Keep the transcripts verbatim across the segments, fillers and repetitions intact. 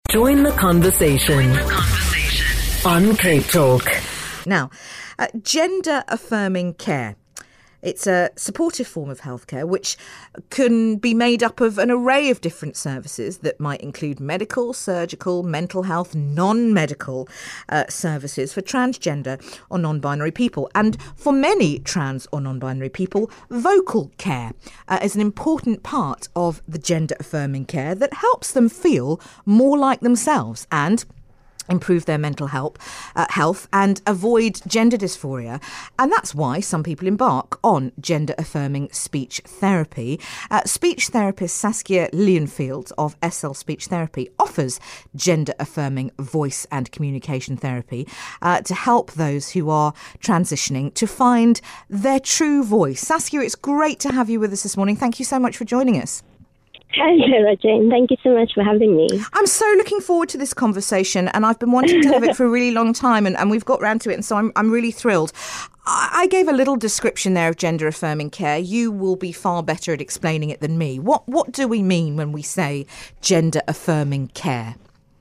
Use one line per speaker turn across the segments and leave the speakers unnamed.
Join the conversation, Join the conversation. on Cape Talk.
Now, uh, gender-affirming care. It's a supportive form of healthcare which can be made up of an array of different services that might include medical, surgical, mental health, non-medical uh, services for transgender or non-binary people. And for many trans or non-binary people, vocal care uh, is an important part of the gender-affirming care that helps them feel more like themselves and improve their mental health, uh, health and avoid gender dysphoria. And that's why some people embark on gender-affirming speech therapy. Uh, speech therapist Saskia Leonfield of S L Speech Therapy offers gender-affirming voice and communication therapy uh, to help those who are transitioning to find their true voice. Saskia, it's great to have you with us this morning. Thank you so much for joining us.
Hello, Jane. Thank you so much for having me.
I'm so looking forward to this conversation, and I've been wanting to have it for a really long time, and, and we've got round to it, and so I'm I'm really thrilled. I, I gave a little description there of gender-affirming care. You will be far better at explaining it than me. What what do we mean when we say gender-affirming care?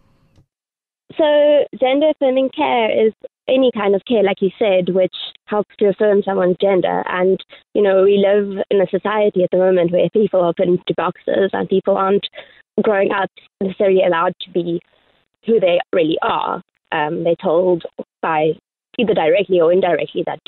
So, gender-affirming care is any kind of care, like you said, which helps to affirm someone's gender. And, you know, we live in a society at the moment where people are put into boxes and people aren't growing up necessarily allowed to be who they really are. Um, they're told by either directly or indirectly that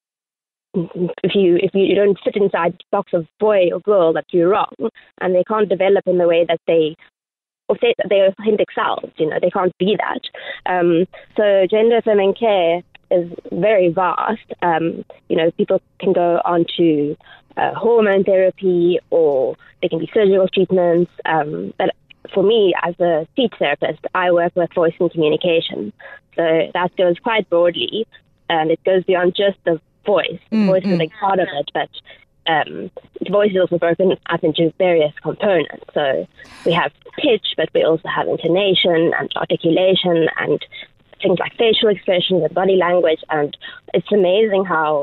if you if you don't fit inside the box of boy or girl, that you're wrong, and they can't develop in the way that they or say that they're authentic selves, you know, they can't be that. Um, so gender-affirming care is very vast. Um, you know, people can go on to uh, hormone therapy, or they can be surgical treatments. Um, but for me, as a speech therapist, I work with voice and communication. So that goes quite broadly, and it goes beyond just the voice. The mm, voice is a big part of it, but Um, voice is also broken up into various components. So we have pitch, but we also have intonation and articulation and things like facial expressions and body language. And it's amazing how,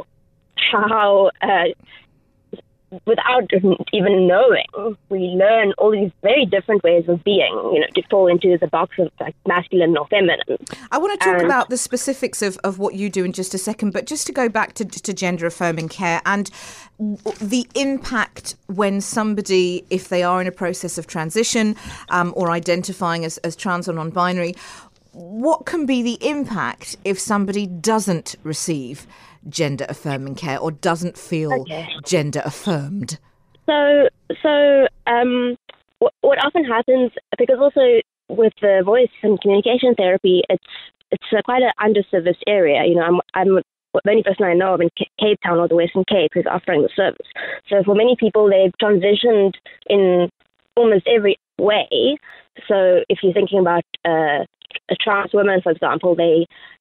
how uh, without even knowing, we learn all these very different ways of being, you know, to fall into the box of like masculine or feminine.
I want to talk
and,
about the specifics of, of what you do in just a second, but just to go back to, to gender-affirming care and the impact when somebody, if they are in a process of transition um, or identifying as, as trans or non-binary, what can be the impact if somebody doesn't receive gender-affirming care or doesn't feel okay. gender-affirmed?
So, so um, what, what often happens, because also with the voice and communication therapy, it's it's a quite an underserviced area. You know, I'm I'm the only person I know of in Cape Town or the Western Cape who's offering the service. So for many people, they've transitioned in almost every way. So if you're thinking about uh, a trans woman, for example, they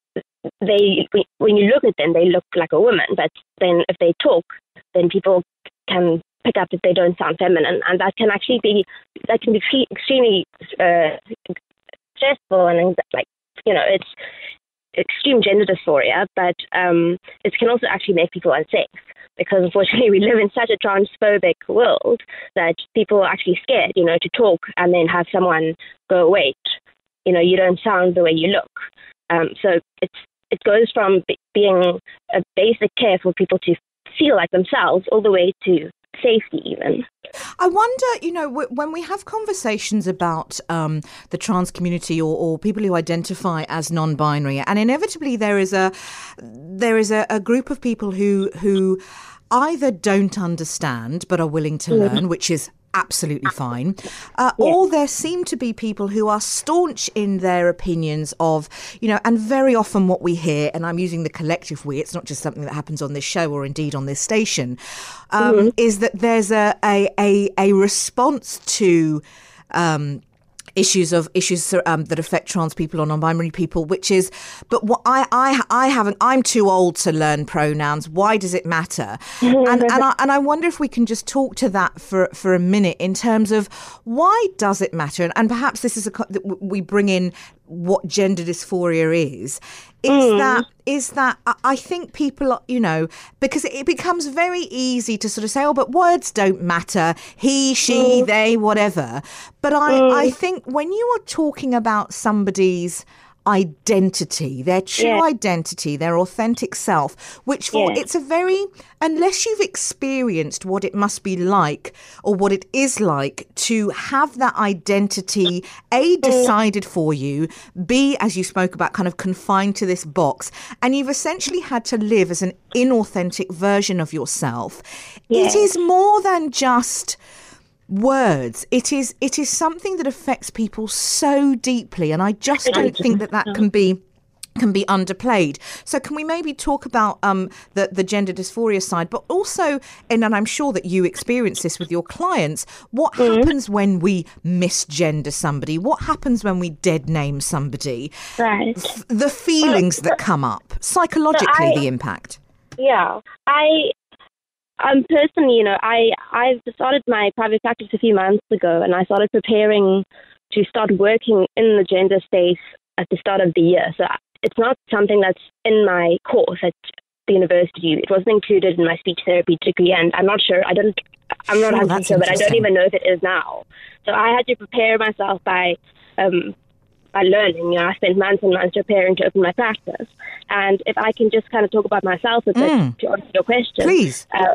they when you look at them, they look like a woman. But then if they talk, then people can pick up that they don't sound feminine, and that can actually be that can be extremely uh, stressful and like you know it's extreme gender dysphoria, but um, it can also actually make people unsafe because unfortunately we live in such a transphobic world that people are actually scared, you know, to talk and then have someone go, wait, you know, you don't sound the way you look. Um, so it's it goes from b- being a basic care for people to feel like themselves all the way to safety even.
I wonder, you know, w- when we have conversations about um, the trans community or, or people who identify as non-binary, and inevitably there is a there is a, a group of people who who either don't understand but are willing to learn, mm. which is absolutely fine, uh, yeah. or there seem to be people who are staunch in their opinions of, you know, and very often what we hear, and I'm using the collective we, it's not just something that happens on this show or indeed on this station, um, mm-hmm. is that there's a, a, a, a response to um, issues of issues um, that affect trans people or non-binary people, which is, but what I, I, I haven't, I'm too old to learn pronouns. Why does it matter? and and I, and I wonder if we can just talk to that for, for a minute in terms of why does it matter? And, and perhaps this is a, we bring in what gender dysphoria is. is
Mm.
that is that I- I think people, you know, because it becomes very easy to sort of say, oh, but words don't matter. He, she,
Mm.
they, whatever. But I,
Mm.
I think when you are talking about somebody's identity, their true
Yeah.
identity, their authentic self, which for
Yeah.
it's a very, unless you've experienced what it must be like or what it is like to have that identity, A, decided for you, B, as you spoke about, kind of confined to this box, and you've essentially had to live as an inauthentic version of yourself.
Yeah.
It is more than just words. It is it is something that affects people so deeply, and I just don't think that that can be can be underplayed. So can we maybe talk about um the the gender dysphoria side, but also, and, and I'm sure that you experience this with your clients, what happens when we misgender somebody? What happens when we dead name somebody?
Right.
F- the feelings that come up psychologically,
I-
the impact.
Yeah. I um personally, you know, I I've started my private practice a few months ago, and I started preparing to start working in the gender space at the start of the year. So it's not something that's in my course at the university. It wasn't included in my speech therapy degree, and I'm not sure. I don't. I'm not
Sure,
one hundred percent
that's
sure, but I don't
interesting.
even know if it is now. So I had to prepare myself by um, by learning. You know, I spent months and months preparing to open my practice. And if I can just kind of talk about myself a bit
Mm.
to answer your question,
Please.
uh,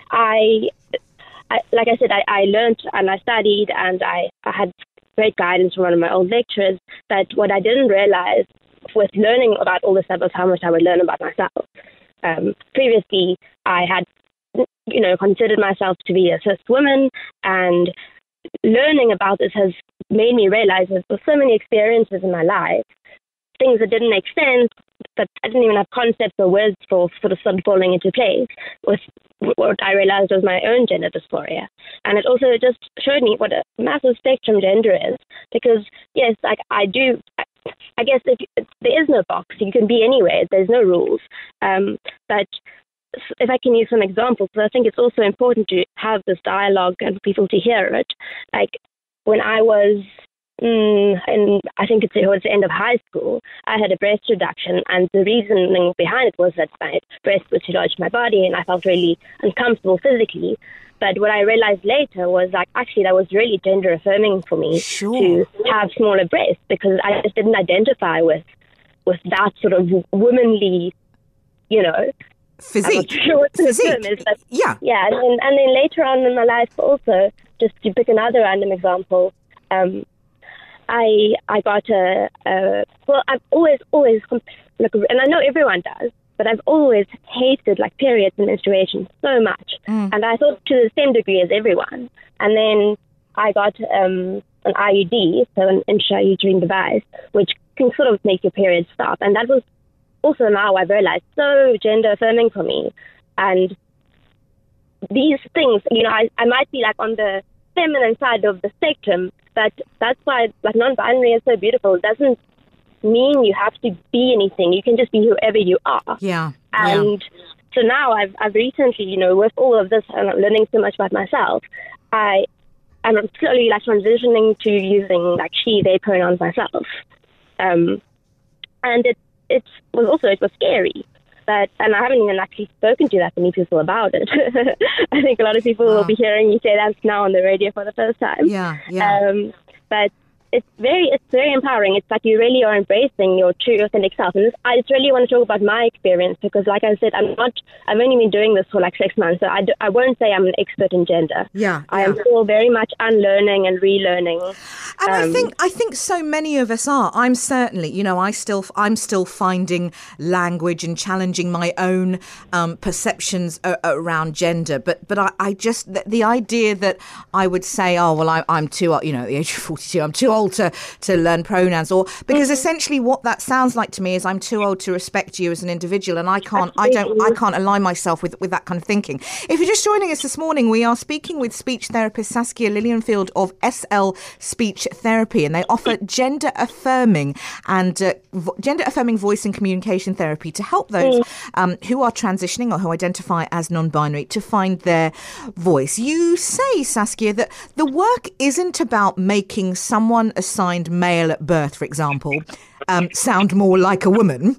I, I, like I said, I, I learned and I studied, and I, I had great guidance from one of my old lecturers. But what I didn't realize with learning about all this stuff was how much I would learn about myself. Um, previously, I had, you know, considered myself to be a cis woman, and learning about this has made me realize that there's so many experiences in my life, things that didn't make sense, that I didn't even have concepts or words for, sort of started falling into place with what I realized was my own gender dysphoria. And it also just showed me what a massive spectrum gender is, because yes, like I do, I guess if, if there is no box, you can be anywhere, there's no rules. Um, but if I can use some examples, because I think it's also important to have this dialogue and for people to hear it. Like when I was Mm, and I think it's towards the end of high school, I had a breast reduction, and the reasoning behind it was that my breast was too large for my body, and I felt really uncomfortable physically. But what I realized later was like, actually, that was really gender affirming for me
Sure.
to have smaller breasts, because I just didn't identify with with that sort of womanly, you know,
Physique.
I'm not sure what the
Physique.
term is, but
Yeah.
yeah, and then, and then later on in my life also, just to pick another random example, um, I I got a, a well, I've always always like, and I know everyone does, but I've always hated like periods and menstruation so much,
Mm.
and I thought to the same degree as everyone. And then I got um, an I U D, so an intrauterine device, which can sort of make your period stop, and that was also now I've realized so gender affirming for me. And these things, you know, I, I might be like on the feminine side of the spectrum, but that's why like non-binary is so beautiful. It doesn't mean you have to be anything. You can just be whoever you are.
Yeah.
And so now I've I've recently, you know, with all of this and I'm learning so much about myself, I I'm slowly like transitioning to using like she, they pronouns myself. Um, and it it was also it was scary. But, and I haven't even actually spoken to that many people about it. I think a lot of people
Wow.
will be hearing me say that now on the radio for the first time.
Yeah. Yeah.
Um, but it's very, it's very empowering. It's like you really are embracing your true authentic self. And this, I just really want to talk about my experience because, like I said, I'm not. I've only been doing this for like six months, so I, do, I won't say I'm an expert in gender.
Yeah,
I am
yeah.
still very much unlearning and relearning.
And I
Um,
think I think so many of us are. I'm certainly, you know, I still I'm still finding language and challenging my own um, perceptions a- around gender. But but I, I just the, the idea that I would say, oh well, I, I'm too, you know, at the age of forty-two, I'm too old to to learn pronouns, or because essentially what that sounds like to me is I'm too old to respect you as an individual, and I can't I don't I can't align myself with with that kind of thinking. If you're just joining us this morning, we are speaking with speech therapist Saskia Lilienfield of S L Speech Therapy, and they offer gender affirming and uh, vo- gender affirming voice and communication therapy to help those um, who are transitioning or who identify as non-binary to find their voice. You say, Saskia, that the work isn't about making someone assigned male at birth, for example, um, sound more like a woman.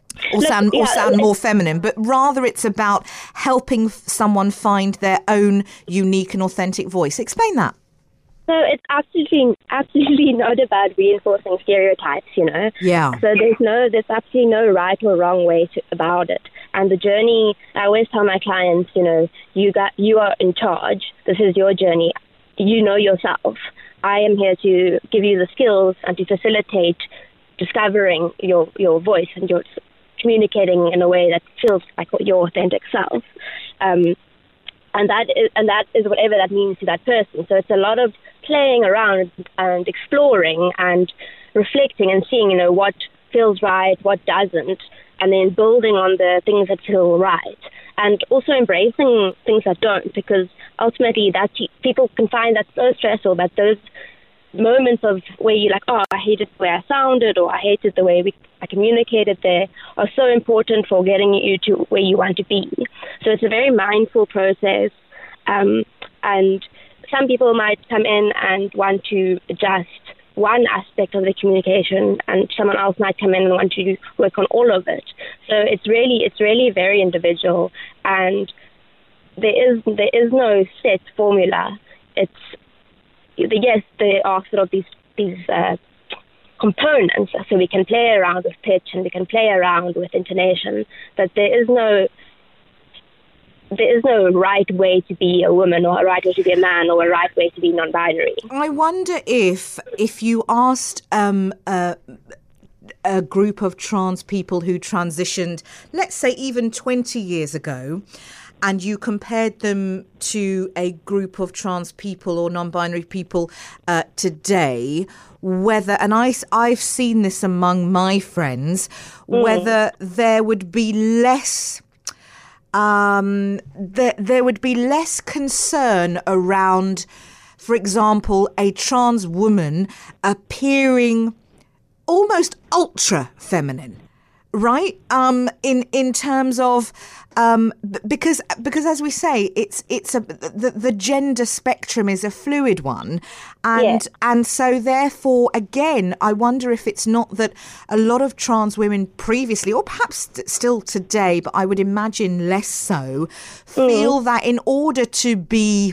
or
Look,
sound or
yeah,
sound more feminine, but rather it's about helping f- someone find their own unique and authentic voice. Explain that.
So it's absolutely, absolutely not about reinforcing stereotypes, you know.
Yeah.
So there's no, there's absolutely no right or wrong way to, about it. And the journey, I always tell my clients, you know, you got, you are in charge. This is your journey. You know yourself. I am here to give you the skills and to facilitate discovering your, your voice and your communicating in a way that feels like your authentic self. Um, and that is, and that is whatever that means to that person. So it's a lot of playing around and exploring and reflecting and seeing, you know, what feels right, what doesn't, and then building on the things that feel right. And also embracing things that don't, because ultimately that people can find that so stressful, that those moments of where you're like, oh, I hated the way I sounded, or I hated the way we, I communicated there, are so important for getting you to where you want to be. So it's a very mindful process. Um, and some people might come in and want to adjust one aspect of the communication, and someone else might come in and want to work on all of it. So it's really, it's really very individual, and there is there is no set formula. It's yes, there are sort of these these uh, components, so we can play around with pitch and we can play around with intonation, but there is no there is no right way to be a woman, or a right way to be a man, or a right way to be non-binary.
I wonder if if you asked um, a, a group of trans people who transitioned, let's say even twenty years ago, and you compared them to a group of trans people or non-binary people uh, today, whether, and I, I've seen this among my friends, mm. whether there would be less... Um, there, there would be less concern around, for example, a trans woman appearing almost ultra feminine, right? Um, in in terms of um, because because as we say, it's it's a the, the gender spectrum is a fluid one, and
yeah.
and so therefore again, I wonder if it's not that a lot of trans women previously, or perhaps still today, but I would imagine less so, feel mm. that in order to be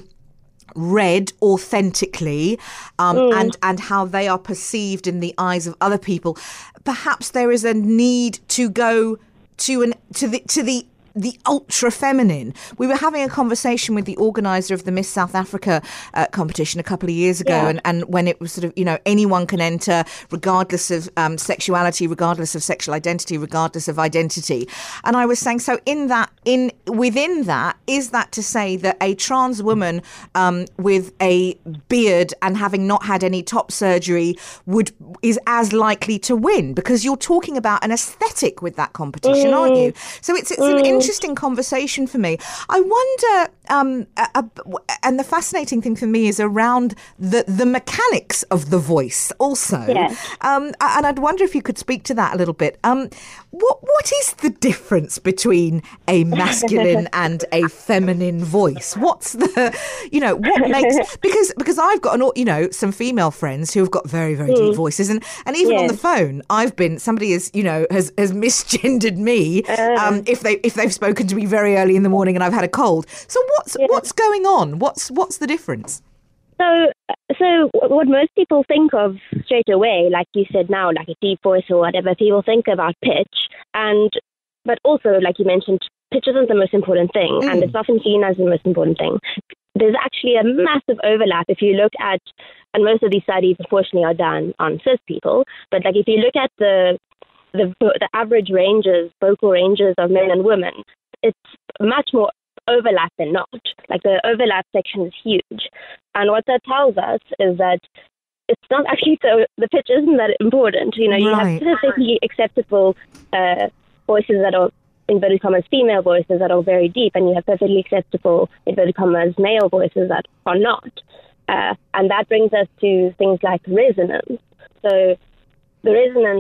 read authentically um, mm. and and how they are perceived in the eyes of other people, perhaps there is a need to go to an to the to the the ultra feminine. We were having a conversation with the organizer of the Miss South Africa uh, competition a couple of years ago,
yeah.
and, and when it was sort of, you know, anyone can enter regardless of um, sexuality, regardless of sexual identity, regardless of identity. And I was saying, so in that, in within that, is that to say that a trans woman um, with a beard and having not had any top surgery would is as likely to win? Because you're talking about an aesthetic with that competition, mm. aren't you? So it's it's mm. an interesting Interesting conversation for me. I wonder, um, uh, uh, and the fascinating thing for me is around the, the mechanics of the voice also.
Yes.
Um, and I'd wonder if you could speak to that a little bit. Um, what what is the difference between a masculine and a feminine voice? What's the, you know, what makes, because because I've got, an, you know, some female friends who have got very, very deep mm. voices. And, and even yes. on the phone, I've been, somebody is, you know, has, has misgendered me uh. um, if they if they've spoken to me very early in the morning and I've had a cold. So what's yeah. what's going on? What's what's the difference?
So, so what most people think of straight away, like you said now, like a deep voice or whatever, people think about pitch, and but also, like you mentioned, pitch isn't the most important thing, mm. and it's often seen as the most important thing. There's actually a massive overlap if you look at, and most of these studies, unfortunately, are done on cis people, but like if you look at the the the average ranges, vocal ranges of men and women, it's much more overlap than not. Like the overlap section is huge. And what that tells us is that it's not actually so, the pitch isn't that important. You know, you
right.
have perfectly acceptable uh, voices that are, inverted commas, female voices that are very deep, and you have perfectly acceptable, inverted commas, male voices that are not. Uh, and that brings us to things like resonance. So the resonance,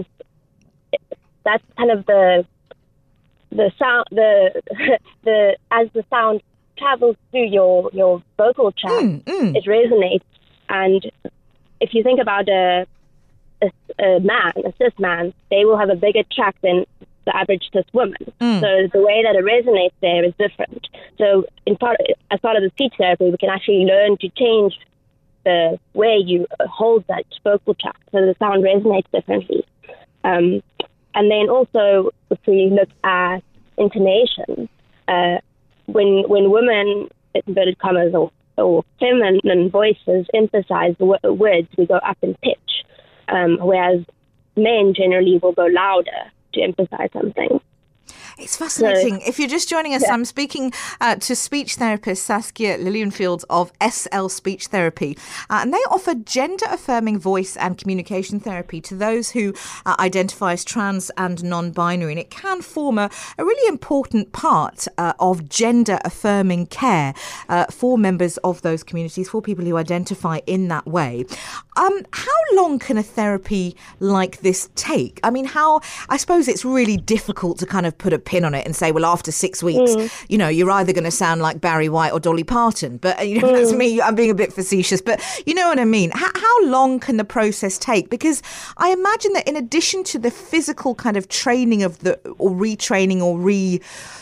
that's kind of the the sound, the the as the sound travels through your your vocal tract,
mm, mm.
it resonates. And if you think about a, a a man, a cis man, they will have a bigger tract than the average cis woman.
Mm.
So the way that it resonates there is different. So in part, as part of the speech therapy, we can actually learn to change the way you hold that vocal tract so the sound resonates differently. Um, and then also, if we look at intonation, uh, when when women, inverted commas, or, or feminine voices emphasize w- words, we go up in pitch, um, whereas men generally will go louder to emphasize something.
It's fascinating. So, if you're just joining us,
yeah.
I'm speaking uh, to speech therapist Saskia Lilienfield of S L Speech Therapy, uh, and they offer gender-affirming voice and communication therapy to those who uh, identify as trans and non-binary, and it can form a, a really important part uh, of gender-affirming care uh, for members of those communities, for people who identify in that way. Um, how long can a therapy like this take? I mean, how, I suppose it's really difficult to kind of put a pin on it and say, well, after six weeks, mm. you know, you're either going to sound like Barry White or Dolly Parton. But, you know, mm. that's me. I'm being a bit facetious. But you know what I mean? How, how long can the process take? Because I imagine that in addition to the physical kind of training of the, or retraining or re...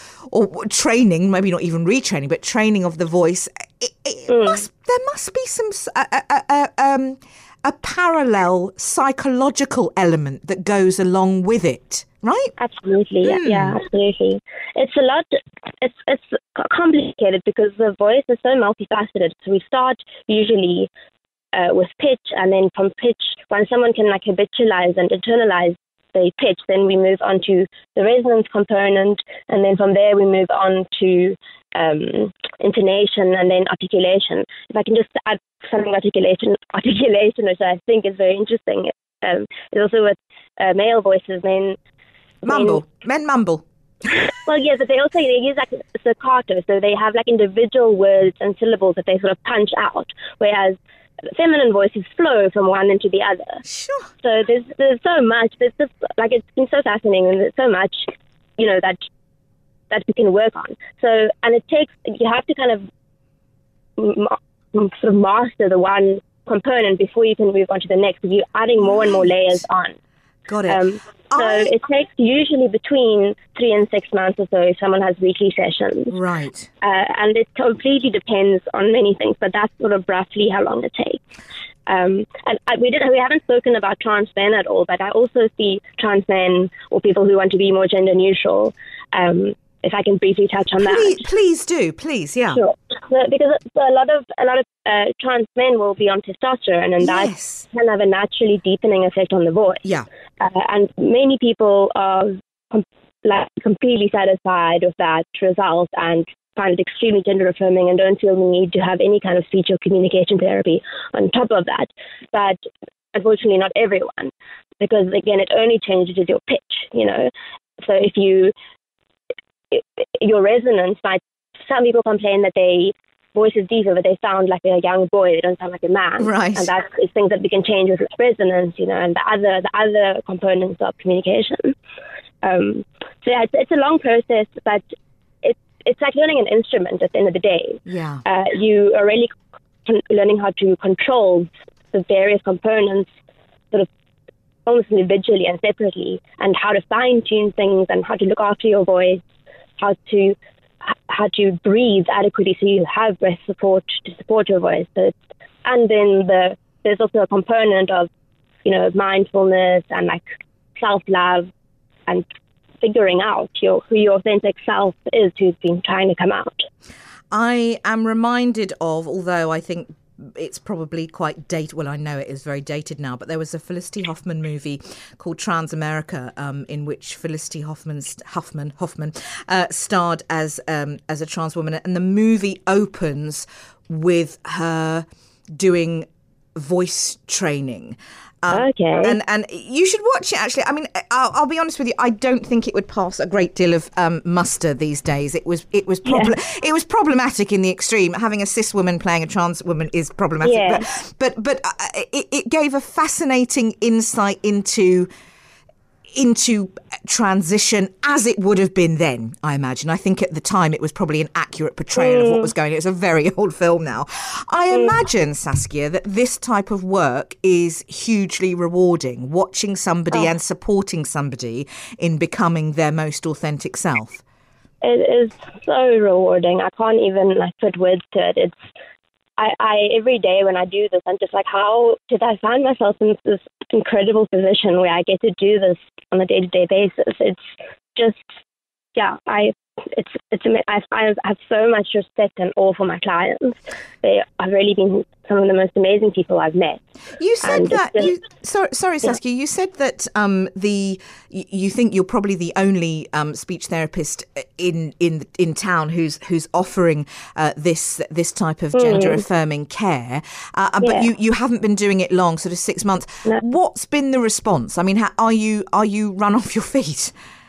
or training, maybe not even retraining, but training of the voice, it, it mm. must, there must be some... Uh, uh, uh, um, a parallel psychological element that goes along with it, right?
Absolutely, mm. yeah, yeah, absolutely. It's a lot, it's it's complicated because the voice is so multifaceted. So we start usually uh, with pitch, and then from pitch, when someone can like habitualize and internalize the pitch, then we move on to the resonance component, and then from there we move on to um, intonation and then articulation. If I can just add something articulation, articulation, which I think is very interesting. Um, it's also with uh, male voices, men
mumble, men, men mumble.
Well, yeah, but they also they use like staccato, so they have like individual words and syllables that they sort of punch out, whereas feminine voices flow from one into the other.
Sure.
So there's there's so much. There's just like it's been so fascinating, and there's so much, you know, that that we can work on. So and it takes you have to kind of ma- sort of master the one component before you can move on to the next. You're adding more and more layers on.
Got it.
Um, so I... it takes usually between three and six months or so if someone has weekly sessions.
Right.
Uh, and it completely depends on many things, but that's sort of roughly how long it takes. Um, and I, we did we haven't spoken about trans men at all, but I also see trans men or people who want to be more gender neutral. Um, if I can briefly touch on
please,
that.
Please do, please, yeah.
Sure. So, because a lot of a lot of uh, trans men will be on testosterone, and
yes.
that can have a naturally deepening effect on the voice.
Yeah.
Uh, and many people are com- like completely satisfied with that result and find it extremely gender affirming and don't feel the need to have any kind of speech or communication therapy on top of that. But unfortunately, not everyone, because again, it only changes your pitch. You know, so if you your resonance might, some people complain that they voice is deeper, but they sound like a young boy. They don't sound like a man.
Right.
And that's it's things that we can change with resonance, you know, and the other the other components of communication. Um, so yeah, it's, it's a long process, but it's it's like learning an instrument at the end of the day.
Yeah.
Uh, you are really con- learning how to control the various components, sort of almost individually and separately, and how to fine tune things and how to look after your voice. How to how to breathe adequately so you have breath support to support your voice. So it's, and then the there's also a component of, you know, mindfulness and like self-love and figuring out your who your authentic self is, who's been trying to come out.
I am reminded of, although I think it's probably quite dated. Well, I know it is very dated now, but there was a Felicity Huffman movie called Transamerica, um, in which Felicity Huffman's, Huffman Huffman uh, starred as um, as a trans woman, and the movie opens with her doing voice training. Um,
okay.
And and you should watch it, actually. I mean, I'll, I'll be honest with you. I don't think it would pass a great deal of um, muster these days. It was it was prob- yeah. it was problematic in the extreme. Having a cis woman playing a trans woman is problematic.
Yeah.
But but, but uh, it, it gave a fascinating insight into into transition as it would have been then, I imagine. I think at the time it was probably an accurate portrayal mm. of what was going on. It's a very old film now. I mm. imagine, Saskia, that this type of work is hugely rewarding, watching somebody oh. and supporting somebody in becoming their most authentic self.
It is so rewarding. I can't even like put words to it. It's I, I every day when I do this, I'm just like, how did I find myself in this incredible position where I get to do this on a day-to-day basis? It's just, yeah, I, it's, it's, I, I have so much respect and awe for my clients. They have really been some of the most amazing people I've met.
You said and that, just, you, sorry, sorry, Saskia, yeah. you said that um, the you think you're probably the only um, speech therapist in in in town who's who's offering uh, this this type of gender mm. affirming care, uh, yeah. but you, you haven't been doing it long, sort of six months. No. What's been the response? I mean, how, are you are you run off your feet?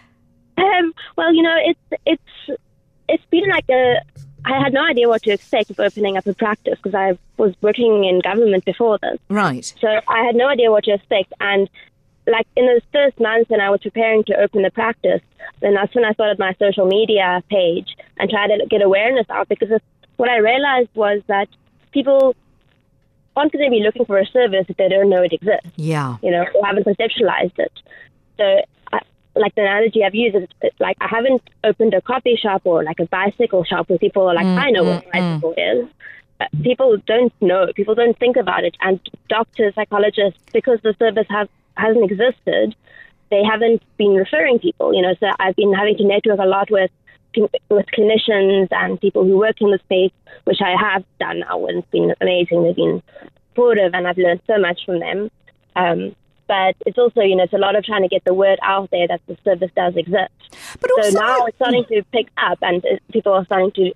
Um, well, you know, it's it's it's been like a. I had no idea what to expect of opening up a practice because I was working in government before this.
Right.
So I had no idea what to expect. And like in those first months when I was preparing to open the practice, then that's when I started my social media page and tried to get awareness out, because what I realized was that people aren't going to be looking for a service if they don't know it exists.
Yeah.
You know, or haven't conceptualized it. So I, like the analogy I've used is like I haven't opened a coffee shop or like a bicycle shop where people are like, mm, I know mm, what a bicycle mm. is. Uh, people don't know. People don't think about it. And doctors, psychologists, because the service have, hasn't existed, they haven't been referring people. You know, so I've been having to network a lot with with clinicians and people who work in the space, which I have done now, and it's been amazing. They've been supportive, and I've learned so much from them. Um, But it's also, you know, it's a lot of trying to get the word out there that the service does exist. But also, so now it's starting to pick up, and people are starting to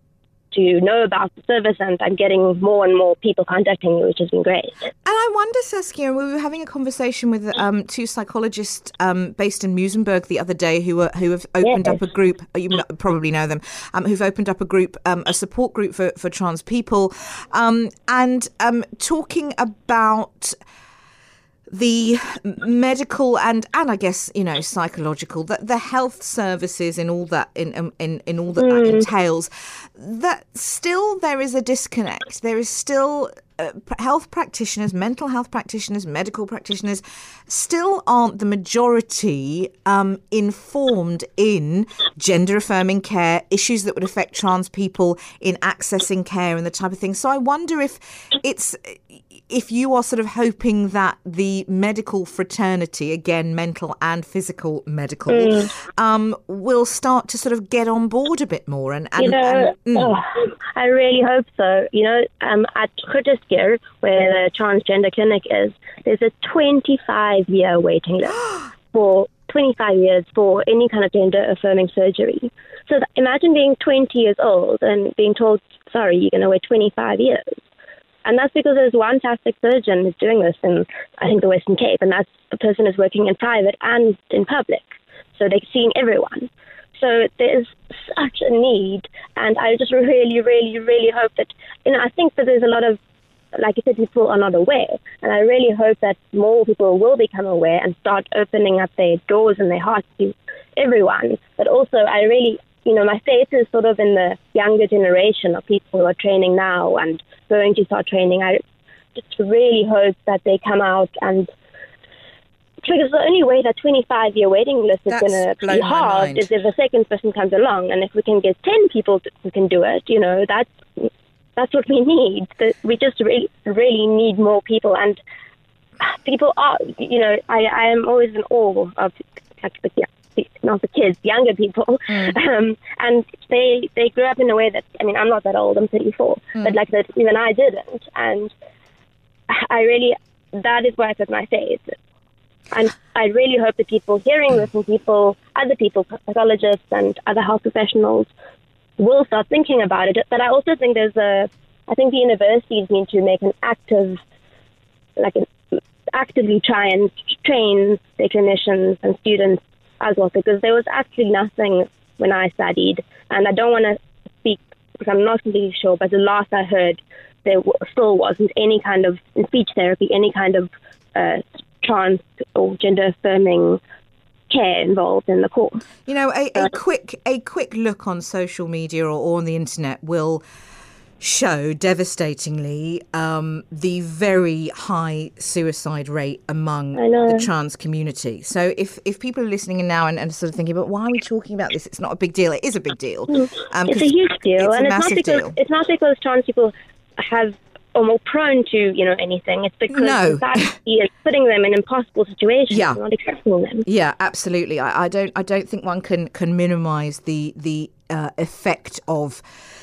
to know about the service, and I'm getting more and more people contacting me, which has been great.
And I wonder, Saskia, we were having a conversation with um, two psychologists um, based in Muizenberg the other day who are, who have opened yes. up a group, you probably know them, um, who've opened up a group, um, a support group for, for trans people, um, and um, talking about the medical and, and I guess, you know, psychological, the, the health services in all that in in, in all that, mm. that entails, that still there is a disconnect. There is still uh, health practitioners, mental health practitioners, medical practitioners still aren't the majority um, informed in gender affirming care, issues that would affect trans people in accessing care and the type of thing. So I wonder if it's if you are sort of hoping that the medical fraternity, again, mental and physical medical, mm. um, will start to sort of get on board a bit more. And, and
you know,
and, mm.
oh, I really hope so. You know, um, at Krugerskir, where the transgender clinic is, there's a twenty-five year waiting list for twenty-five years for any kind of gender affirming surgery. So th- imagine being twenty years old and being told, sorry, you're going to wait twenty-five years. And that's because there's one plastic surgeon who's doing this in, I think, the Western Cape, and that's the person who's working in private and in public. So they're seeing everyone. So there's such a need, and I just really, really, really hope that, you know, I think that there's a lot of, like you said, people are not aware, and I really hope that more people will become aware and start opening up their doors and their hearts to everyone. But also, I really, you know, my faith is sort of in the younger generation of people who are training now and going to start training. I just really hope that they come out, and because the only way that twenty-five year waiting list is going to be halved is if the second person comes along, and if we can get ten people who can do it, you know, that's that's what we need. We just really, really need more people, and people are, you know, I, I am always in awe of, like, the, not the kids, younger people, mm. um, and they they grew up in a way that, I mean, I'm not that old, I'm thirty-four, mm. but like that even I didn't, and I really, that is where I put my faith. And I really hope that people hearing this and people, other people, psychologists and other health professionals, will start thinking about it. But I also think there's a, I think the universities need to make an active, like an, actively try and train their clinicians and students as well, because there was actually nothing when I studied, and I don't want to speak because I'm not completely sure, but the last I heard, there still wasn't any kind of, in speech therapy, any kind of uh, trans or gender affirming care involved in the course.
You know, a, a quick a quick look on social media or, or on the internet will show devastatingly um, the very high suicide rate among the trans community. So if, if people are listening in now and, and sort of thinking, but why are we talking about this? It's not a big deal. It is a big deal.
Um, it's a huge deal.
It's
and
a
it's not
massive
because
deal.
It's not because trans people have are more prone to, you know, anything. It's because
no.
society is putting them in impossible situations
yeah.
and not accepting them.
Yeah, absolutely. I, I don't I don't think one can, can minimise the the uh, effect of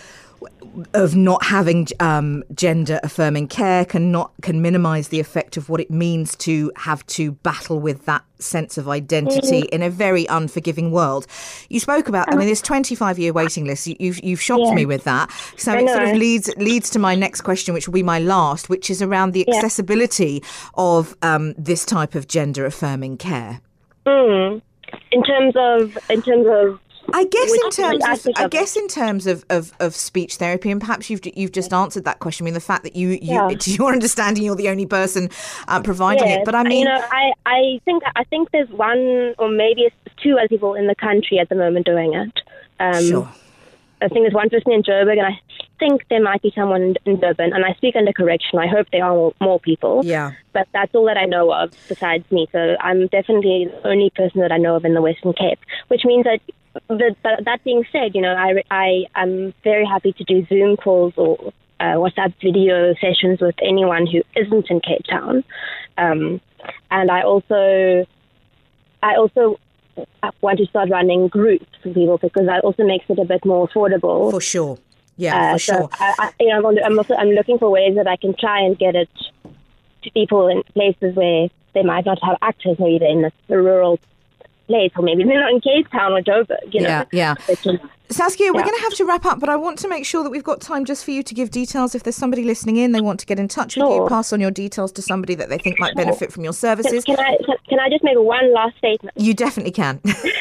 of not having um, gender affirming care, can not can minimise the effect of what it means to have to battle with that sense of identity mm. in a very unforgiving world. You spoke about, I mean, this twenty-five year waiting list. You've you've shocked yeah. me with that. So I it know. sort of leads leads to my next question, which will be my last, which is around the yeah. accessibility of um, this type of gender affirming care.
Mm. In terms of in terms of.
I guess in terms of, I guess in terms of, of, of speech therapy, and perhaps you've you've just answered that question. I mean, the fact that you, you yeah. to your understanding, you're the only person uh, providing
yes.
it. But I mean,
you know, I, I think I think there's one or maybe it's two other people in the country at the moment doing it. Um,
sure.
I think there's one person in Joburg, and I think there might be someone in, in Durban. And I speak under correction. I hope there are more, more people.
Yeah. But
that's all that I know of besides me. So I'm definitely the only person that I know of in the Western Cape, which means that. The, but that being said, you know, I, I am very happy to do Zoom calls or uh, WhatsApp video sessions with anyone who isn't in Cape Town, um, and I also, I also want to start running groups for people because that also makes it a bit more affordable.
For sure, yeah,
uh,
for
so
sure.
I, I, you know, I'm also I'm looking for ways that I can try and get it to people in places where they might not have access, maybe they're in the, the rural place, or maybe they're not in Cape Town or Joburg, you know.
Yeah, yeah. Saskia,
yeah.
we're going to have to wrap up, but I want to make sure that we've got time just for you to give details. If there's somebody listening in, they want to get in touch with
sure.
you, pass on your details to somebody that they think might
sure.
benefit from your services.
Can, can I can I just make one last statement?
You definitely can.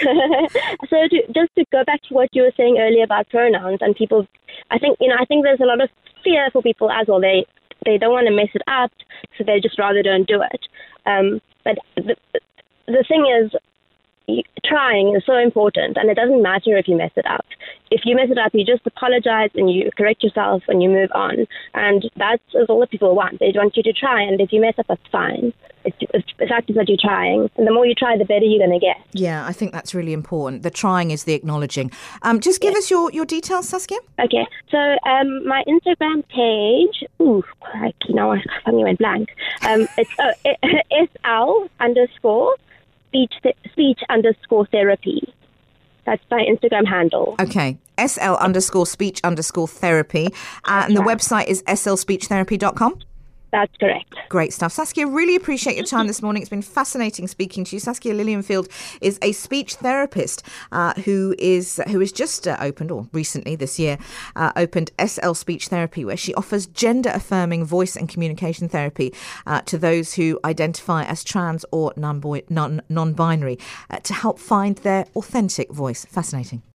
So to, just to go back to what you were saying earlier about pronouns and people, I think, you know, I think there's a lot of fear for people as well. They they don't want to mess it up, so they just rather don't do it. Um, but the, the thing is, trying is so important, and it doesn't matter if you mess it up. If you mess it up, you just apologize and you correct yourself and you move on. And that's all that people want. They want you to try, and if you mess up, that's fine. It's, it's, the fact is that you're trying, and the more you try, the better you're going to get.
Yeah, I think that's really important. The trying is the acknowledging. Um, just give yes. us your, your details, Saskia.
Okay, so um, my Instagram page, ooh, crikey, now I suddenly went blank. Um, it's uh, S L underscore Speech, speech underscore therapy. That's my Instagram handle.
Okay. S L underscore speech underscore therapy. Uh, and the right. website is s l speech therapy dot com.
That's correct.
Great stuff. Saskia, really appreciate your time this morning. It's been fascinating speaking to you. Saskia Lilienfeld is a speech therapist uh, who is who has just uh, opened, or recently this year, uh, opened S L Speech Therapy, where she offers gender-affirming voice and communication therapy uh, to those who identify as trans or non-boy, non, non-binary uh, to help find their authentic voice. Fascinating.